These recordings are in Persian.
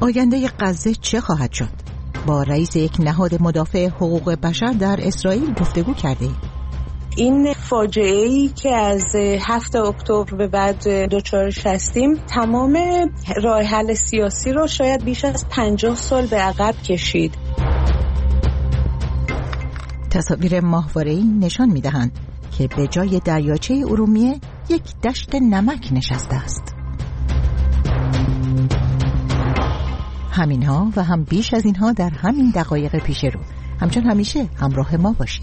آینده غزه چه خواهد شد؟ با رئیس یک نهاد مدافع حقوق بشر در اسرائیل گفتگو کردیم. این فاجعه‌ای که از 7 اکتبر به بعد دچارش هستیم تمام راه حل سیاسی رو شاید بیش از 50 سال به عقب کشید. تصاویر ماهواره‌ای نشان می‌دهند که به جای دریاچه ارومیه یک دشت نمک نشسته است. همینها و هم بیش از اینها در همین دقایق پیش رو. همچون همیشه همراه ما باشید.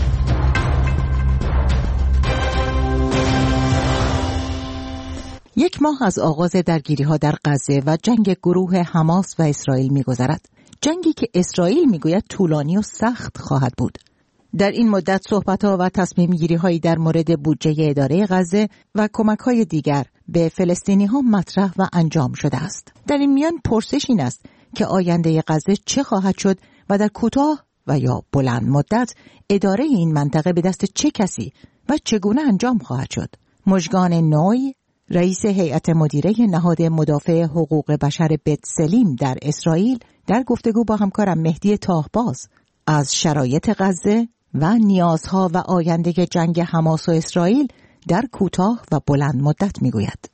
یک ماه از آغاز درگیری‌ها در غزه و جنگ گروه حماس و اسرائیل می‌گذرد. جنگی که اسرائیل می‌گوید طولانی و سخت خواهد بود. در این مدت صحبت‌ها و تصمیم‌گیری‌هایی در مورد بودجه اداره غزه و کمک‌های دیگر به فلسطینی‌ها مطرح و انجام شده است. در این میان پرسش این است که آینده غزه چه خواهد شد و در کوتاه و یا بلند مدت اداره این منطقه به دست چه کسی و چگونه انجام خواهد شد. مژگان نوی، رئیس هیئت مدیره نهاد مدافع حقوق بشر بتسلیم در اسرائیل، در گفتگو با همکارم مهدی تاهباز از شرایط غزه و نیازها و آینده جنگ حماس و اسرائیل در کوتاه و بلند مدت میگوید.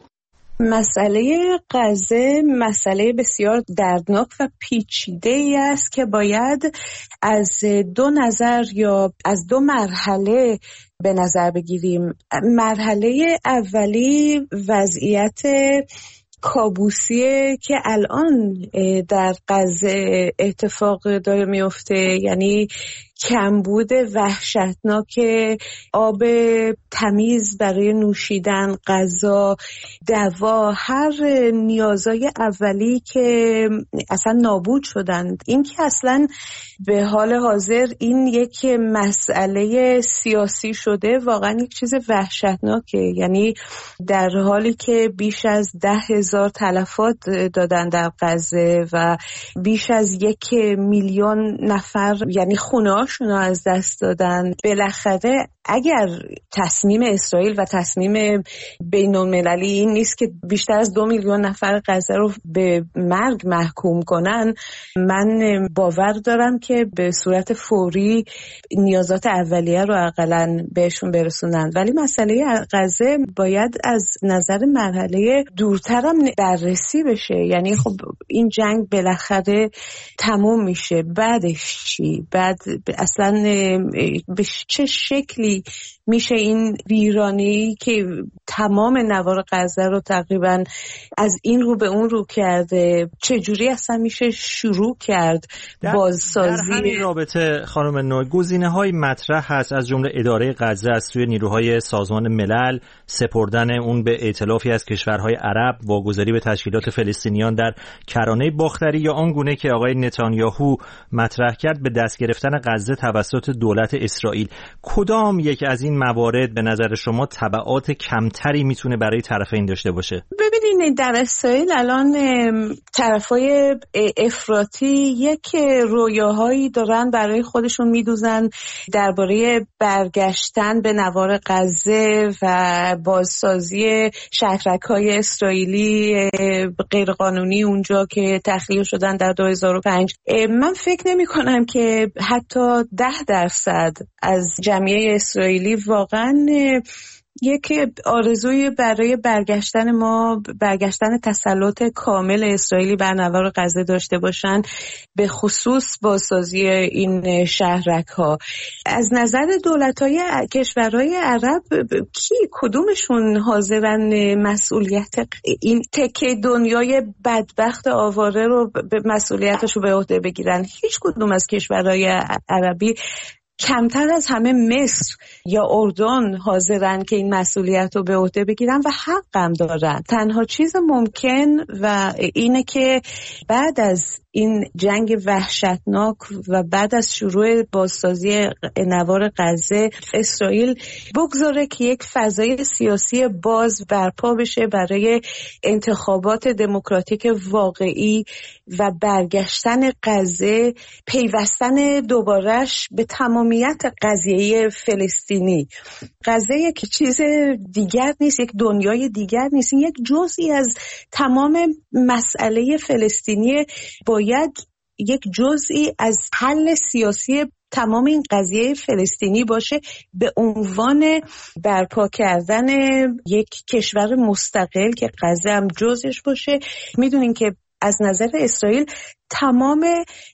مسئله غزه مسئله بسیار دردناک و پیچیده‌ای است که باید از دو نظر یا از دو مرحله به نظر بگیریم. مرحله اولی وضعیت کابوسیه که الان در غزه اتفاق داره میفته، یعنی کمبود وحشتناک آب تمیز برای نوشیدن، غذا، دوا، هر نیازهای اولی که اصلا نابود شدند. این که اصلا به حال حاضر این یک مسئله سیاسی شده، واقعا یک چیز وحشتناکه. یعنی در حالی که بیش از 10,000 تلفات دادن در غزه و بیش از 1,000,000 نفر یعنی خونه‌هاشون رو از دست دادن، بالاخره اگر تصمیم اسرائیل و تصمیم بین‌المللی این نیست که بیشتر از 2,000,000 نفر غزه رو به مرگ محکوم کنن، من باور دارم که به صورت فوری نیازات اولیه رو حداقل بهشون برسونن. ولی مسئله غزه باید از نظر مرحله دورتر هم بررسی بشه. یعنی خب این جنگ بالاخره تموم میشه، بعدش چی؟ بعد اصلا به چه شکلی میشه این ویرانی که تمام نوار غزه رو تقریبا از این رو به اون رو کرده، چجوری اصلا میشه شروع کرد بازسازی؟ در همین رابطه خانم نوی، گزینه‌های مطرح هست از جمله اداره غزه از سوی نیروهای سازمان ملل، سپردن اون به ائتلافی از کشورهای عرب، واگذاری به تشکیلات فلسطینیان در کرانه باختری، یا آن گونه که آقای نتانیاهو مطرح کرد به دست گرفتن غزه توسط دولت اسرائیل. کدام یک از این موارد به نظر شما تبعات کمتری میتونه برای طرفین داشته باشه؟ ببینید در اسرائیل الان طرفای افراطی یک رویاهایی دارن برای خودشون میدوزن درباره برگشتن به نوار غزه و بازسازی شهرک‌های اسرائیلی غیرقانونی اونجا که تخلیه شدن در 2005. من فکر نمی کنم که حتی 10% از جمعیت اسرائیلی واقعا یک آرزوی برای برگشتن تسلط کامل اسرائیلی بر نوار غزه داشته باشن، به خصوص بازسازی این شهرک‌ها. از نظر دولت‌های کشورهای عرب کدومشون حاضرن مسئولیت این تکه دنیای بدبخت آواره رو به مسئولیتش رو به عهده بگیرن؟ هیچ کدوم از کشورهای عربی، کمتر از همه مصر یا اردن حاضرن که این مسئولیت رو به عهده بگیرن و حق هم دارن. تنها چیز ممکن و اینه که بعد از این جنگ وحشتناک و بعد از شروع بازسازی نوار غزه، اسرائیل بگذاره که یک فضای سیاسی باز برپا بشه برای انتخابات دموکراتیک واقعی و برگشتن غزه، پیوستن دوبارش به تمامی اهمیت قضیه فلسطینی. غزه یک چیز دیگر نیست، یک دنیای دیگر نیست، یک جزئی از تمام مسئله فلسطینی، باید یک جزئی از حل سیاسی تمام این قضیه فلسطینی باشه به عنوان برپا کردن یک کشور مستقل که غزه هم جزش باشه. میدونین که از نظر اسرائیل تمام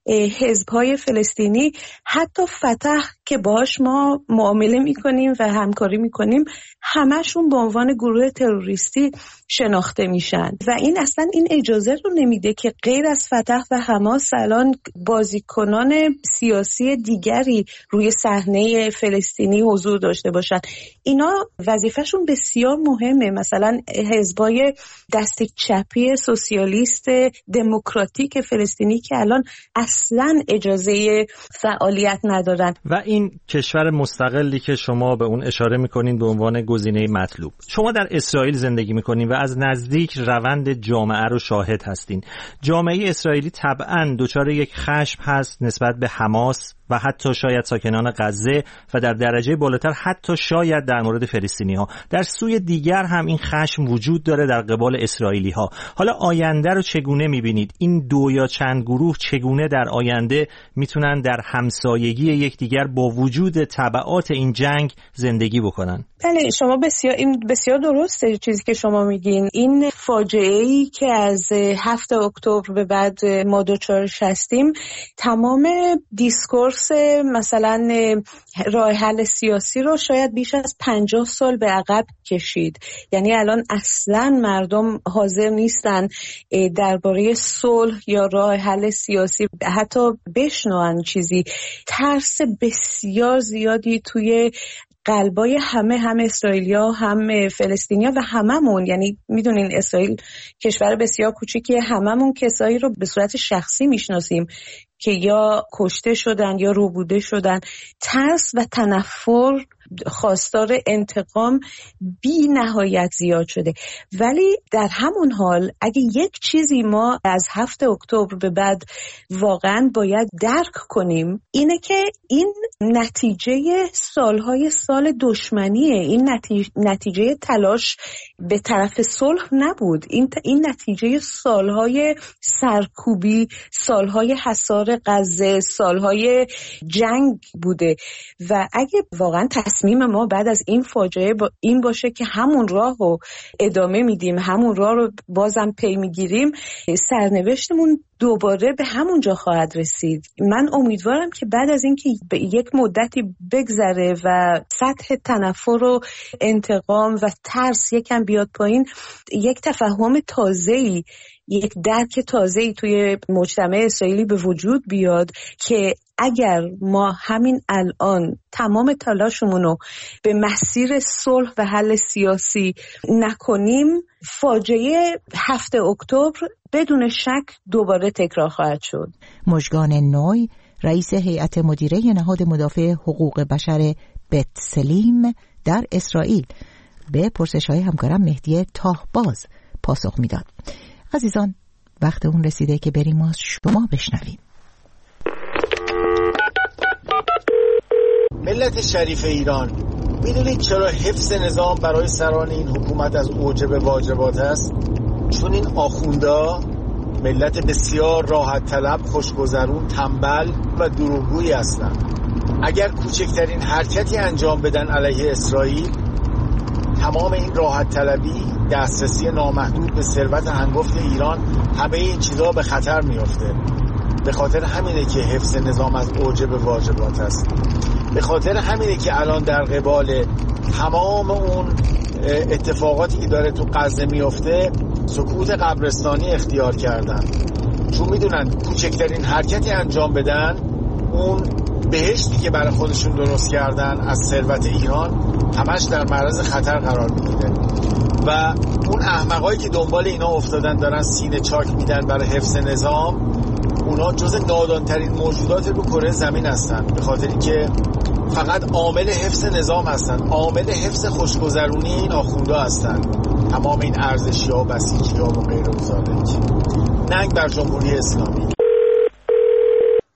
حزب‌های فلسطینی، حتی فتح که باهاش ما معامله میکنیم و همکاری میکنیم، همشون به عنوان گروه تروریستی شناخته میشن و این اصلا این اجازه رو نمیده که غیر از فتح و حماس الان بازیکنان سیاسی دیگری روی صحنه فلسطینی حضور داشته باشن. اینا وظیفهشون بسیار مهمه. مثلا حزب‌های دست چپی سوسیالیست دموکراتیک فلسطینی که الان اصلا اجازه فعالیت ندارن. و این کشور مستقلی که شما به اون اشاره میکنین به عنوان گزینه مطلوب، شما در اسرائیل زندگی میکنین و از نزدیک روند جامعه رو شاهد هستین. جامعه اسرائیلی طبعاً دچار یک خشم هست نسبت به حماس و حتی شاید ساکنان غزه و در درجه بالاتر حتی شاید در مورد فلسطینی‌ها. در سوی دیگر هم این خشم وجود داره در قبال اسرائیلی‌ها. حالا آینده رو چگونه می‌بینید؟ این دو یا چند گروه چگونه در آینده میتونن در همسایگی یکدیگر با وجود تبعات این جنگ زندگی بکنن؟ بله، شما بسیار درسته چیزی که شما میگین. این فاجعه‌ای که از 7 اکتبر به بعد ما دچارش هستیم، تمام دیسکورس مثلا راه حل سیاسی رو شاید بیش از 50 سال به عقب کشید. یعنی الان اصلا مردم حاضر نیستن درباره صلح یا راه حل سیاسی حتی بشنون چیزی. ترس بسیار زیادی توی قلبای هم اسرائیلیا هم فلسطینیا و هممون. یعنی میدونین اسرائیل کشور بسیار کوچیکیه، هممون کسایی رو به صورت شخصی میشناسیم که یا کشته شدن یا روبوده شدن. ترس و تنفر، خواستار انتقام بی نهایت زیاد شده. ولی در همون حال اگه یک چیزی ما از 7 اکتبر به بعد واقعا باید درک کنیم اینه که این نتیجه سالهای سال دشمنیه. این نتیجه تلاش به طرف صلح نبود. این نتیجه سالهای سرکوبی، سالهای حصار غزه، سالهای جنگ بوده. و اگه واقعا تصمیم ما بعد از این فاجعه این باشه که همون راه رو ادامه میدیم، همون راه رو بازم پی میگیریم، سرنوشتمون دوباره به همون جا خواهد رسید. من امیدوارم که بعد از اینکه یک مدتی بگذره و سطح تنفر و انتقام و ترس یکم بیاد پایین، یک تفهم تازه‌ای، یک درک تازه‌ای توی مجتمع اسرائیلی به وجود بیاد که اگر ما همین الان تمام تلاشمون رو به مسیر صلح و حل سیاسی نکنیم، فاجعه 7 اکتبر بدون شک دوباره تکرار خواهد شد. مژگان نوی، رئیس هیئت مدیره نهاد مدافع حقوق بشر بتسلیم در اسرائیل، به پرسش‌های همکارم مهدی تاهباز پاسخ میداد. عزیزان، وقت اون رسیده که بریم از شما بشنویم. ملت شریف ایران، میدونید چرا حفظ نظام برای سران این حکومت از اوجب واجبات است؟ چون این آخوندا ملت بسیار راحت طلب، خوشگذرون، تنبل و دروغگویی هستند. اگر کوچکترین حرکتی انجام بدن علیه اسرائیل، تمام این راحت طلبی، دسترسی نامحدود به ثروت هنگفت ایران، همه این چیزها به خطر میفته. به خاطر همینه که حفظ نظام از اوجب واجبات است. به خاطر همینه که الان در قبال تمام اون اتفاقاتی که داره تو غزه میفته سکوت قبرستانی اختیار کردن، چون میدونن کوچکترین حرکتی انجام بدن اون بهشتی که برای خودشون درست کردن از ثروت ایران همش در معرض خطر قرار میگیره. و اون احمقایی که دنبال اینا افتادن دارن سینه چاک میدن برای حفظ نظام، اونا جز نادانترین موجودات رو کره زمین هستن، به خاطری که فقط عامل حفظ نظام هستن، عامل حفظ خوشگذرونی این آخوندا هستن. تمام این ارزشی‌ها و بسیجی‌ها و غیر و ذالک. ننگ بر جمهوری اسلامی.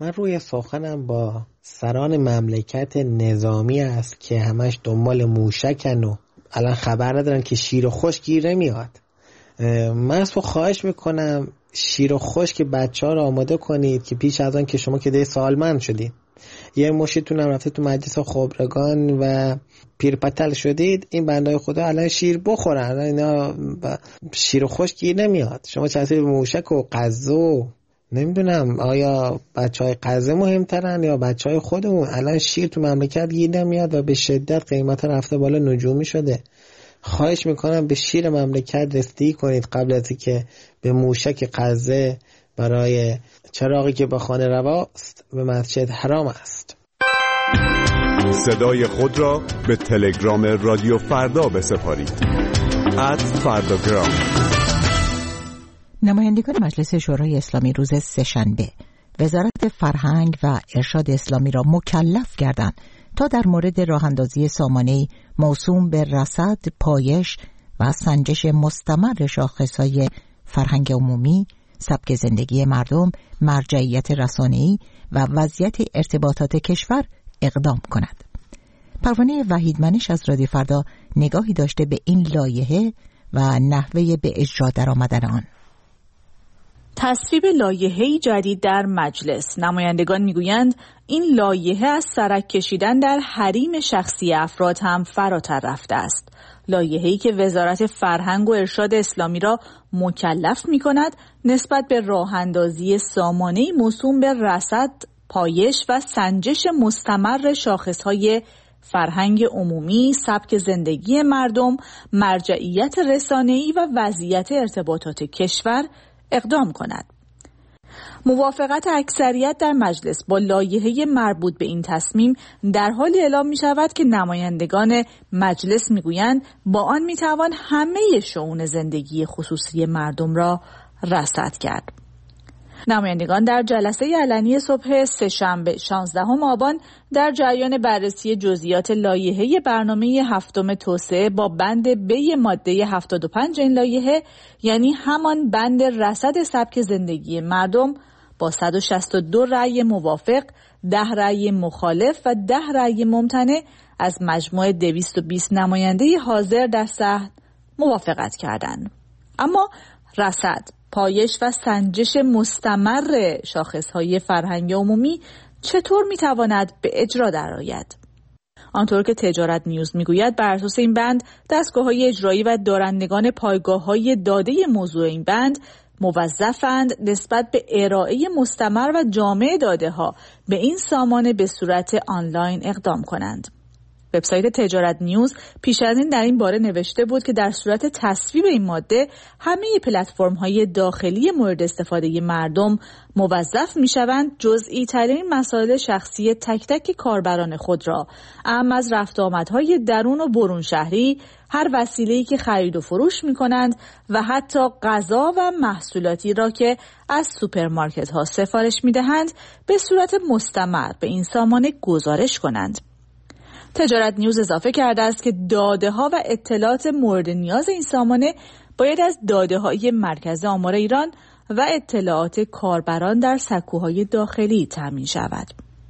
من روی سخنم با سران مملکت نظامی است که همش دنبال موشکن و الان خبر ندارن که شیر و خشک گیر نمیاد. من از تو خواهش میکنم شیر و خشک بچه ها رو آماده کنید که پیش از آن که شما که ده سالمند شدید، یه مشتتون هم رفته تو مجلس خبرگان و پیرپتل شدید، این بندای خدا الان شیر بخورن، اینا شیر و خشک گیر نمیاد. شما چطوری موشک و قزو نمیدونم آیا بچهای قزه مهمترن یا بچهای خودمون؟ الان شیر تو مملکت گیر نمیاد و به شدت قیمت رفته بالا، نجومی شده. خواهش میکنم به شیر مملکت رسیدگی کنید قبل از اینکه به موشک قزه برای چراغی که به خانه رواست به مسجد حرام است. صدای خود را به تلگرام رادیو فردا بسپارید. @فرداگرام. نمایندگان مجلس شورای اسلامی روز سه‌شنبه وزارت فرهنگ و ارشاد اسلامی را مکلف کردند تا در مورد راه‌اندازی سامانه‌ای موسوم به رصد، پایش و سنجش مستمر شاخص‌های فرهنگ عمومی، سبک زندگی مردم، مرجعیت رسانه‌ای و وضعیت ارتباطات کشور اقدام کند. پروانه وحیدمنش از رادیو فردا نگاهی داشته به این لایحه و نحوه به اجرا درآمدن آن. تصویب لایحه‌ای جدید در مجلس. نمایندگان میگویند این لایحه از سرک کشیدن در حریم شخصی افراد هم فراتر رفته است. لایحه‌ای که وزارت فرهنگ و ارشاد اسلامی را مکلف می‌کند نسبت به راه‌اندازی سامانه‌ای موسوم به رصد، پایش و سنجش مستمر شاخص‌های فرهنگ عمومی، سبک زندگی مردم، مرجعیت رسانه‌ای و وضعیت ارتباطات کشور اقدام کند. موافقت اکثریت در مجلس با لایحه مربوط به این تصمیم در حالی اعلام می شود که نمایندگان مجلس می گویند با آن می توان همه شئون زندگی خصوصی مردم را رصد کرد. نمایندگان در جلسه علنی صبح سه‌شنبه 16 آبان در جریان بررسی جزئیات لایحه برنامه هفتم توسعه با بند ب ماده 75 این لایحه، یعنی همان بند رصد سبک زندگی مردم، با 162 رأی موافق، 10 رأی مخالف و 10 رأی ممتنع از مجموع 220 نماینده حاضر در صحن موافقت کردند. اما رصد، پایش و سنجش مستمر شاخصهای فرهنگ عمومی چطور میتواند به اجرا درآید؟ آنطور که تجارت نیوز میگوید بر اساس این بند دستگاه‌های اجرایی و دارندگان پایگاه‌های داده موضوع این بند موظفند نسبت به ارائه مستمر و جامع داده‌ها به این سامانه به صورت آنلاین اقدام کنند. وبسایت تجارت نیوز پیش از این در این باره نوشته بود که در صورت تصویب این ماده همه پلتفرم‌های داخلی مورد استفاده مردم موظف می‌شوند جزئی ترین مسائل شخصی تک تک کاربران خود را، اعم از رفت آمدهای درون و برون شهری، هر وسیله‌ای که خرید و فروش می‌کنند و حتی غذا و محصولاتی را که از سوپرمارکت‌ها سفارش می‌دهند به صورت مستمر به این سامانه گزارش کنند. تجارت نیوز اضافه کرده است که داده‌ها و اطلاعات مورد نیاز این سامانه باید از داده‌های مرکز آمار ایران و اطلاعات کاربران در سکوهای داخلی تامین شود.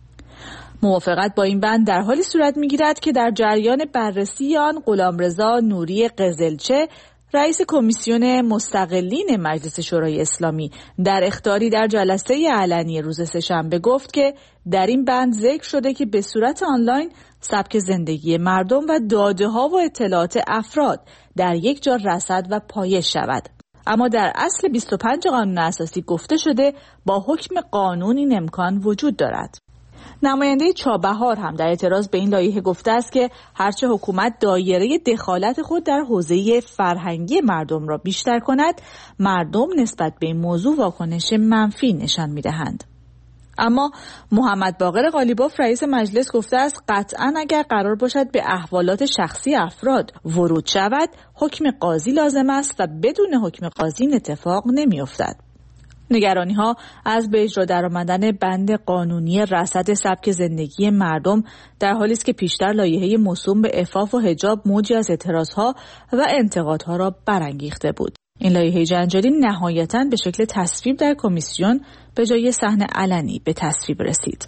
موافقت با این بند در حالی صورت می‌گیرد که در جریان بررسی آن غلامرضا نوری قزلچه، رئیس کمیسیون مستقلین مجلس شورای اسلامی، در اخطاری در جلسه علنی روز سه‌شنبه گفت که در این بند ذکر شده که به صورت آنلاین سبک زندگی مردم و داده‌ها و اطلاعات افراد در یک جا رصد و پایش شود. اما در اصل 25 قانون اساسی گفته شده با حکم قانون این امکان وجود دارد. نماینده چابهار هم در اعتراض به این لایحه گفته است که هرچه حکومت دایره دخالت خود در حوزه فرهنگی مردم را بیشتر کند، مردم نسبت به این موضوع واکنش منفی نشان می‌دهند. اما محمد باقر قالیباف رئیس مجلس گفته است قطعاً اگر قرار باشد به احوالات شخصی افراد ورود شود، حکم قاضی لازم است و بدون حکم قاضی این اتفاق نمی‌افتد. نگرانی‌ها از به اجرا درآمدن بند قانونی رصد سبک زندگی مردم در حالی است که پیشتر لایحه موسوم به عفاف و حجاب موجی از اعتراضها و انتقادها را برانگیخته بود. این لایحه جنجالی نهایتاً به شکل تصویب در کمیسیون به جای صحن علنی به تصویب رسید.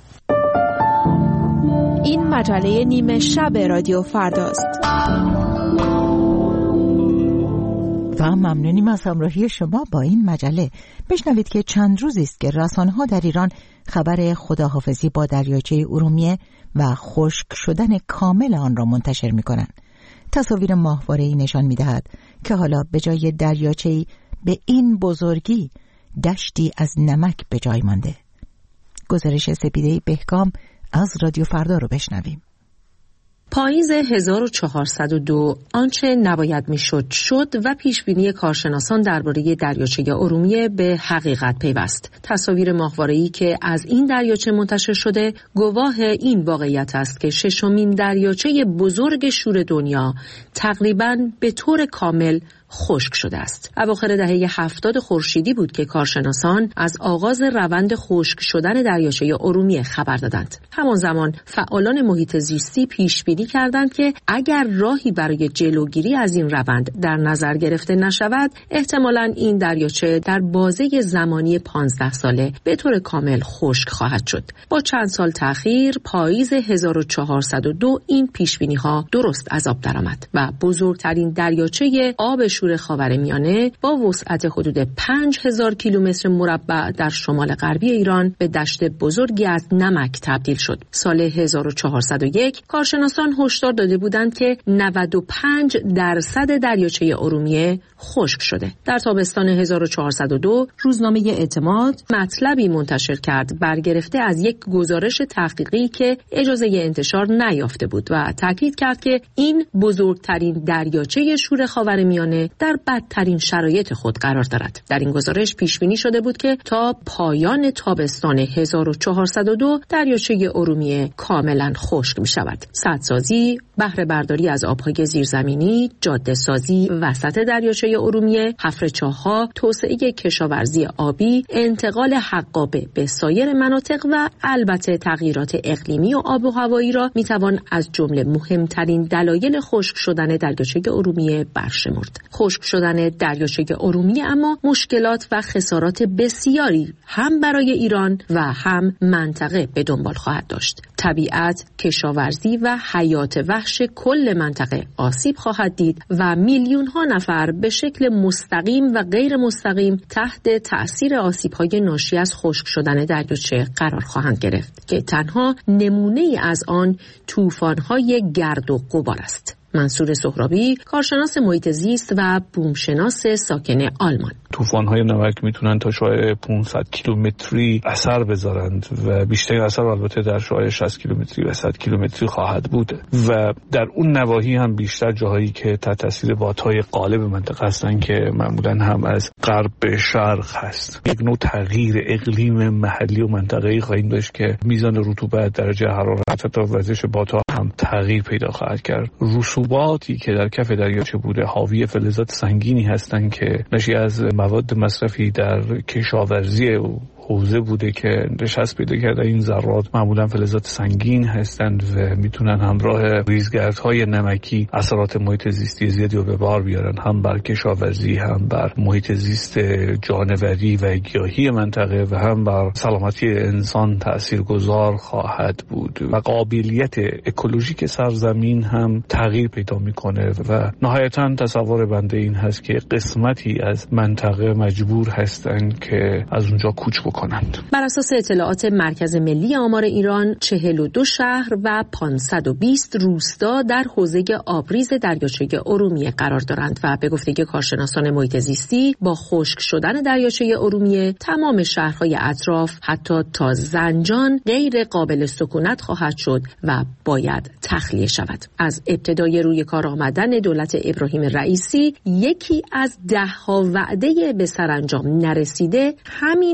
این مجله نیمه شب رادیو فرداست. و ممنونیم از همراهی شما با این مجله. بشنوید که چند روزی است که رسانه‌ها در ایران خبر خداحافظی با دریاچه ارومیه و خشک شدن کامل آن را منتشر می‌کنند. تصاویر ماهواره‌ای نشان می‌دهد که حالا به جای دریاچه‌ای به این بزرگی دشتی از نمک به جای مانده. گزارش سپیده بهکام از رادیو فردا رو بشنویم. پاییز 1402 آنچه نباید میشد شد و پیشبینی کارشناسان درباره دریاچه ارومیه به حقیقت پیوست. تصاویر ماهواره‌ای که از این دریاچه منتشر شده گواه این واقعیت است که ششمین دریاچه بزرگ شور دنیا تقریباً به طور کامل خشک شده است. اواخر دهه 70 خورشیدی بود که کارشناسان از آغاز روند خشک شدن دریاچه ارومیه خبر دادند. همان زمان فعالان محیط زیستی پیش بینی کردند که اگر راهی برای جلوگیری از این روند در نظر گرفته نشود، احتمالاً این دریاچه در بازه زمانی 15 ساله به طور کامل خشک خواهد شد. با چند سال تأخیر پاییز 1402 این پیش بینی ها درست از آب درآمد و بزرگترین دریاچه آب شور خاورمیانه با وسعت حدود 5000 کیلومتر مربع در شمال غربی ایران به دشت بزرگی از نمک تبدیل شد. سال 1401 کارشناسان هشدار داده بودند که 95% دریاچه ارومیه خشک شده. در تابستان 1402 روزنامه اعتماد مطلبی منتشر کرد برگرفته از یک گزارش تحقیقی که اجازه انتشار نیافته بود و تاکید کرد که این بزرگترین دریاچه شور خاورمیانه در بدترین شرایط خود قرار دارد. در این گزارش پیش بینی شده بود که تا پایان تابستان 1402 دریاچه ارومیه کاملا خشک می شود. سدسازی، بهره برداری از آبهای زیرزمینی، جاده سازی وسط دریاچه ارومیه، حفر چاه‌ها، توسعه کشاورزی آبی، انتقال حقابه به سایر مناطق و البته تغییرات اقلیمی و آب و هوایی را می توان از جمله مهمترین دلایل خشک شدن دریاچه ارومیه برشمرد. خشک شدن دریاچه ارومیه اما مشکلات و خسارات بسیاری هم برای ایران و هم منطقه به دنبال خواهد داشت. طبیعت، کشاورزی و حیات وحش کل منطقه آسیب خواهد دید و میلیون ها نفر به شکل مستقیم و غیر مستقیم تحت تأثیر آسیب‌های ناشی از خشک شدن دریاچه قرار خواهند گرفت که تنها نمونه‌ای از آن طوفان‌های گرد و غبار است. منصور سهرابی، کارشناس محیط زیست و بومشناس ساکن آلمان: طوفان‌های نمک میتونن تا شعاع 500 کیلومتری اثر بذارند و بیشترین اثر البته در شعاع 60 کیلومتری و 100 کیلومتری خواهد بود و در اون نواحی هم بیشتر جاهایی که تحت تاثیر بادهای قالب منطقه هستن که معمولاً هم از غرب به شرق هست. یک نوع تغییر اقلیم محلی و منطقه‌ای خواهیم داشت که میزان رطوبت، درجه حرارت و وزش بادها هم تغییر پیدا خواهد کرد. رسوباتی که در کف دریاچه بوده حاوی فلزات سنگینی هستند که ناشی از مواد مصرفی در کشاورزی و حوزه بوده که نشست پیدا کرده. این ذرات معمولا فلزات سنگین هستند و میتونن همراه ریزگردهای نمکی اثرات محیط زیستی زیادی رو به بار بیارن، هم بر کشاورزی، هم بر محیط زیست جانوری و گیاهی منطقه و هم بر سلامتی انسان تاثیرگذار خواهد بود و قابلیت اکولوژیک سرزمین هم تغییر پیدا میکنه و نهایتا تصور بنده این هست که قسمتی از منطقه مجبور هستند که از اونجا کوچ کنند. بر اساس اطلاعات مرکز ملی آمار ایران 42 شهر و 520 روستا در حوزه آبریز دریاچه ارومیه قرار دارند و به گفته کارشناسان محیط زیستی با خشک شدن دریاچه ارومیه تمام شهرهای اطراف حتی تا زنجان غیر قابل سکونت خواهد شد و باید تخلیه شود. از ابتدای روی کار آمدن دولت ابراهیم رئیسی یکی از 10 وعده به سرانجام نرسیده همین احیای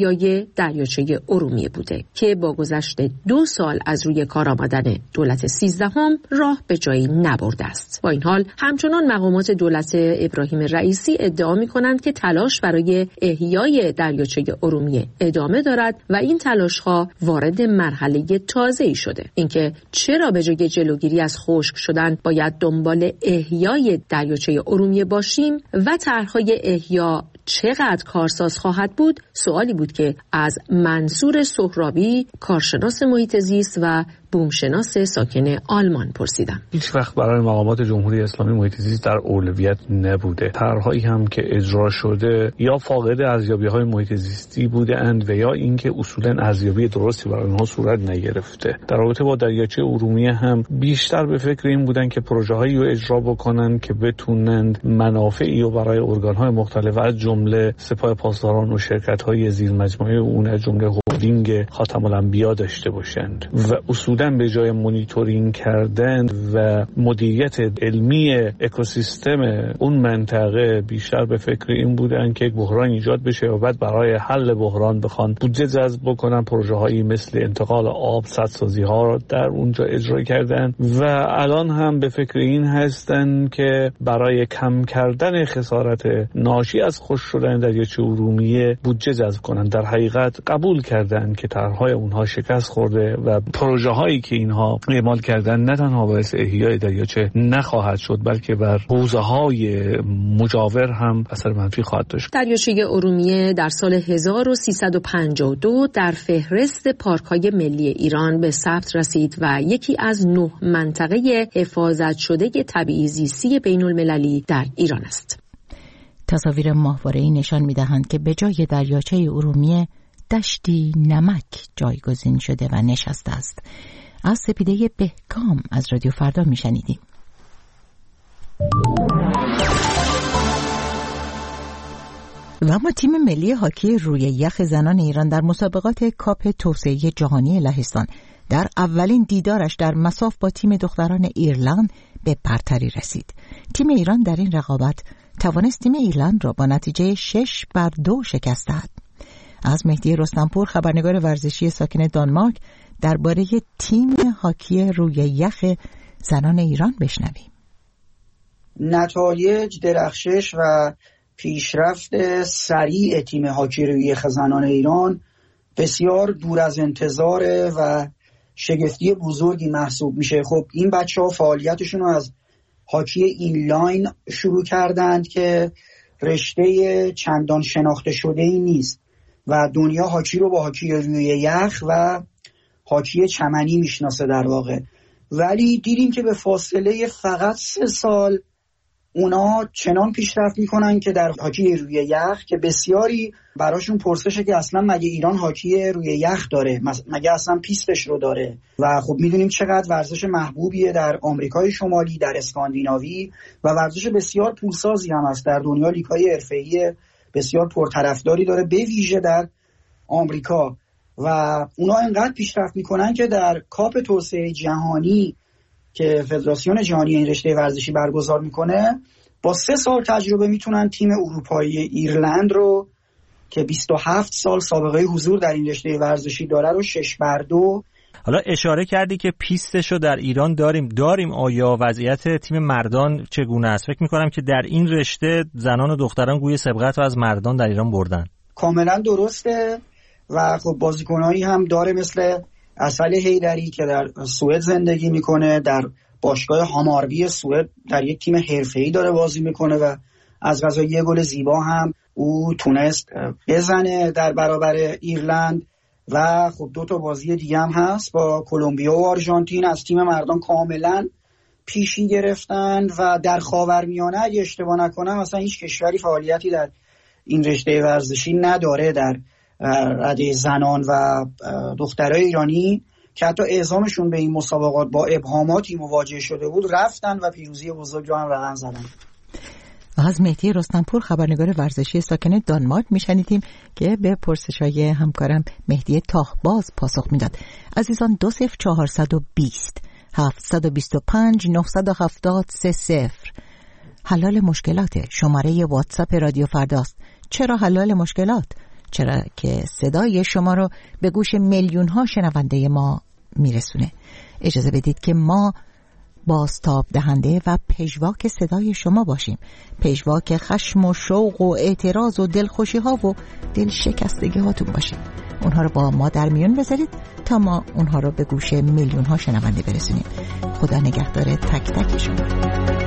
احیای دریاچه ارومیه بوده که با گذشت 2 سال از روی کار آمدن دولت 13 راه به جایی نبرده است. با این حال همچنان مقامات دولت ابراهیم رئیسی ادعا می‌کنند که تلاش برای احیای دریاچه ارومیه ادامه دارد و این تلاش‌ها وارد مرحله تازه‌ای شده. اینکه چرا به جای جلوگیری از خشک شدن باید دنبال احیای دریاچه ارومیه باشیم و طرح‌های احیا چقدر کارساز خواهد بود، سوالی بود که از منصور سهرابی، کارشناس محیط زیست و بومشناس ساکن آلمان پرسیدم. هیچ وقت برای مقامات جمهوری اسلامی محیط زیست در اولویت نبوده. طرح‌هایی هم که اجرا شده یا فاقد ارزیابی‌های محیط زیستی بودند و یا اینکه اصولاً ارزیابی درستی برای اونها صورت نگرفته. در رابطه با دریاچه ارومیه هم بیشتر به فکر این بودن که پروژه‌هایی رو اجرا بکنن که بتونند منافعی رو برای ارگان‌های مختلف از جمله سپاه پاسداران و شرکت‌های زیرمجموعه اون از جمله هلدینگ خاتم الانبیا داشته باشند و اصولاً به جای مانیتورینگ کردن و مدیریت علمی اکوسیستم اون منطقه بیشتر به فکر این بودن که یک بحران ایجاد بشه و بعد برای حل بحران بخوان بودجه جذب بکنن. پروژه‌هایی مثل انتقال آب، سدسازی‌ها رو در اونجا اجرا کردن و الان هم به فکر این هستن که برای کم کردن خسارت ناشی از خشک شدن دریاچه ارومیه بودجه جذب کنن. در حقیقت قبول کردن که طرح‌های اونها شکست خورده و پروژه‌هایی که اینها اعمال کردن نه تنها باعث احیای دریاچه نخواهد شد بلکه بر حوزه‌های مجاور هم اثر منفی خواهد داشت. دریاچه ارومیه در سال 1352 در فهرست پارک‌های ملی ایران به ثبت رسید و یکی از 9 منطقه حفاظت شده طبیعی زیستی بین‌المللی در ایران است. تصاویر ماهواره‌ای نشان می‌دهند که به جای دریاچه ارومیه دشتی نمک جایگزین شده و نشسته است. از سپیده بهکام از رادیو فردا میشنیدیم. و اما تیم ملی هاکی روی یخ زنان ایران در مسابقات کاپ توسعه جهانی لهستان در اولین دیدارش در مصاف با تیم دختران ایرلند به برتری رسید. تیم ایران در این رقابت توانست تیم ایرلند را با نتیجه 6-2 شکست دهد. از مهدی رستمپور خبرنگار ورزشی ساکن دانمارک درباره تیم هاکی روی یخ زنان ایران بشنویم. نتایج درخشش و پیشرفت سریع تیم هاکی روی یخ زنان ایران بسیار دور از انتظار و شگفتی بزرگی محسوب میشه. خب این بچه‌ها فعالیتشون رو از هاکی اینلاین شروع کردند که رشته چندان شناخته شده‌ای نیست و دنیا هاکی رو با هاکی روی یخ و هاکی چمنی میشناسه در واقع. ولی دیدیم که به فاصله فقط 3 سال اونا چنان پیشرفت میکنن که در هاکی روی یخ که بسیاری براشون پرسشه که اصلا مگه ایران هاکی روی یخ داره، مگه اصلا پیستش رو داره. و خب میدونیم چقدر ورزش محبوبیه در آمریکای شمالی، در اسکاندیناوی و ورزش بسیار پولسازی هم است. در دنیا لیگ‌های حرفه‌ای بسیار پرطرفداری داره، به ویژه در آمریکا. و اونا انقدر پیشرفت میکنن که در کاپ توسعه جهانی که فدراسیون جهانی این رشته ورزشی برگزار میکنه با 3 سال تجربه میتونن تیم اروپایی ایرلند رو که 27 سال سابقه حضور در این رشته ورزشی داره رو 6-2. حالا اشاره کردی که پیستشو در ایران داریم. آیا وضعیت تیم مردان چگونه است؟ فکر میکنم که در این رشته زنان و دختران گوی سبقت رو از مردان در ایران بردن. کاملا درسته. و خب بازیکنایی هم داره مثل عسل حیدری که در سوئد زندگی میکنه، در باشگاه هاماربی سوئد در یک تیم حرفه‌ای داره بازی میکنه و از قضا یه گل زیبا هم او تونست بزنه در برابر ایرلند. و خب 2 تا بازی دیگه هم هست با کلمبیا و آرژانتین از تیم مردان کاملا پیشی گرفتن. و در خاورمیانه اگه اشتباه نکنم مثلا هیچ کشوری فعالیتی در این رشته ورزشی نداره در رده زنان و دخترای ایرانی که حتی اعزامشون به این مسابقات با ابهاماتی مواجه شده بود رفتن و پیروزی بزرگ رو هم رقم زدن. از مهدی رستمپور خبرنگار ورزشی ساکن دانمارک میشنیدیم که به پرسش‌های همکارم مهدی تاهباز پاسخ میداد. عزیزان 20420 725 970 30 حلال مشکلات شماره واتساپ رادیو فرداست. چرا حلال مشکلات؟ چرا که صدای شما رو به گوش میلیون ها شنونده ما میرسونه. اجازه بدید که ما بازتاب دهنده و پژواک صدای شما باشیم، پژواک خشم و شوق و اعتراض و دلخوشی ها و دل شکستگی هاتون باشیم. اونها رو با ما در میون بذارید تا ما اونها رو به گوش میلیون ها شنونده برسونیم. خدا نگهدار تک تک شما.